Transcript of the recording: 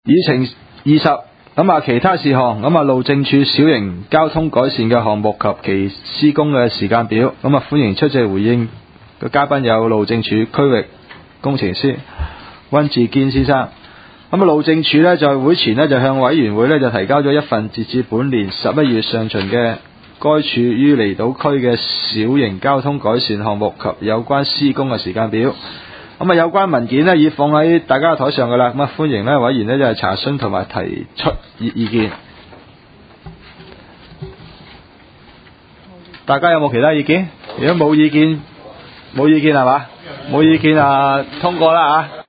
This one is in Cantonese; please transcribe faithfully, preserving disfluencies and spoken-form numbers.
議程二十，咁啊其他事項，咁啊路政署小型交通改善嘅項目及其施工嘅時間表，咁啊歡迎出席回應嘅嘉賓有路政署區域工程師溫志堅先生。咁啊路政署呢，在會前呢，就向委員會呢，就提交咗一份截至本年十一月上旬嘅該處於離島區嘅小型交通改善項目及有關施工嘅時間表。咁啊有關文件呢，已放喺大家嘅台上噶啦，咁啊歡迎呢委員呢，就係查詢同埋提出意意見。大家有冇其他意見？如果冇意見，冇意見係嘛？冇意見啊，通過啦嚇。